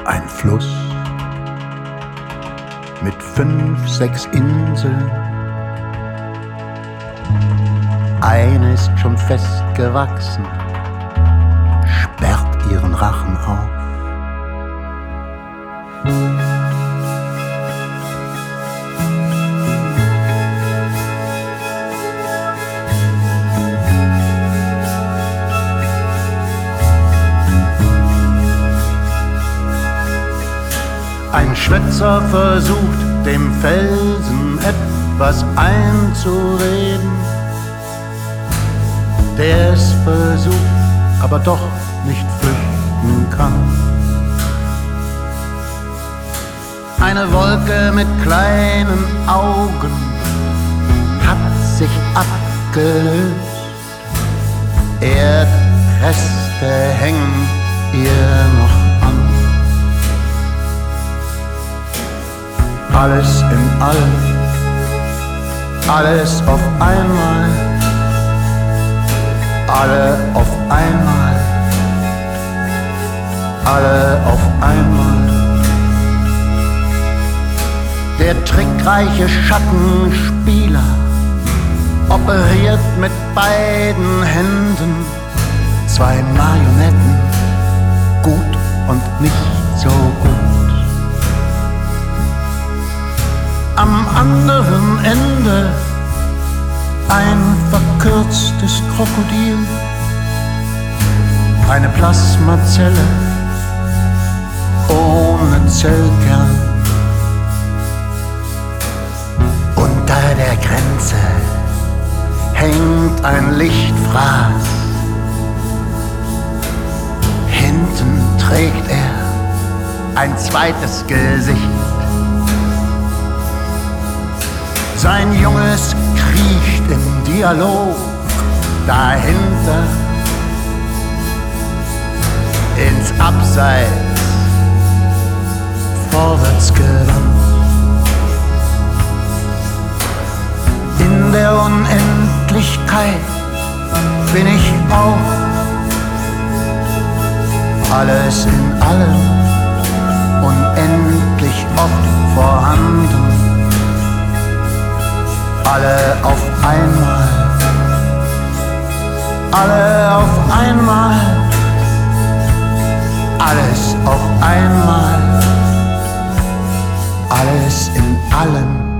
Ein Fluss mit 5, 6 Inseln. Eine ist schon festgewachsen, sperrt ihren Rachen auf. Ein Schwätzer versucht, dem Felsen etwas einzureden, der es versucht, aber doch nicht flüchten kann. Eine Wolke mit kleinen Augen hat sich abgelöst, Erdreste hängen ihr noch an. Alles in allem, alles auf einmal, alle auf einmal, alle auf einmal. Der trickreiche Schattenspieler operiert mit beiden Händen 2 Marionetten, gut und nicht so gut. Am anderen Ende ein verkürztes Krokodil, eine Plasmazelle ohne Zellkern. Unter der Grenze hängt ein Lichtfraß, hinten trägt er ein zweites Gesicht. Sein Junges kriecht im Dialog dahinter ins Abseits, vorwärts gewandt. In der Unendlichkeit bin ich auch, alles in allem, unendlich oft vorhanden. Alle auf einmal, alle auf einmal, alles auf einmal, alles in allem.